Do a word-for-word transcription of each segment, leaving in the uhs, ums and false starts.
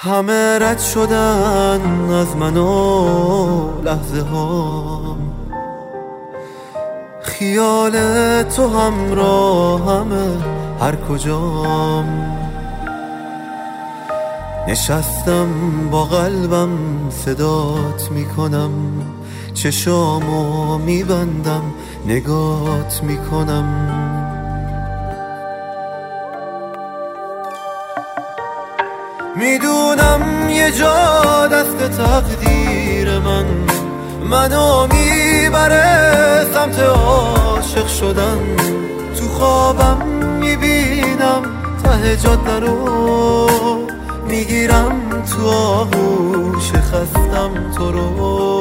همه رد شدن از من و لحظه ها، خیال تو همراه همه هر کجام. نشستم با قلبم صدات میکنم، چشامو میبندم نگات میکنم. میدونم یه جا دست تقدیر من منو میبره سمت عاشق شدن. تو خوابم میبینم ته جاده رو، میگیرم تو آغوش خستم تو رو.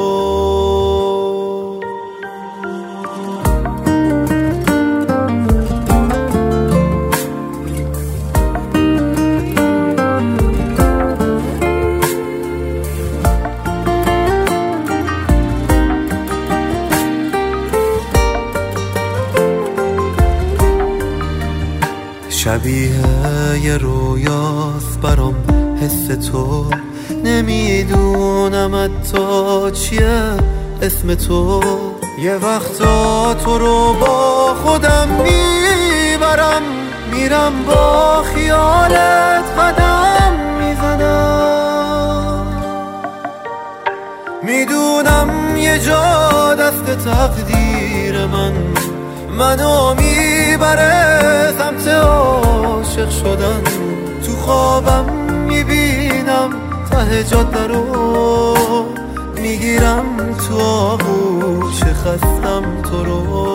شبیه یه رویاست برام حس تو، نمیدونم حتی چیه اسم تو. یه وقتا تو رو با خودم میبرم، میرم با خیالت قدم میزنم. میدونم یه جا دست تقدیر من منو میبره سمت عاشق شدن. تو خوابم میبینم ته جاده رو، میگیرم تو آغوش خستم تو رو.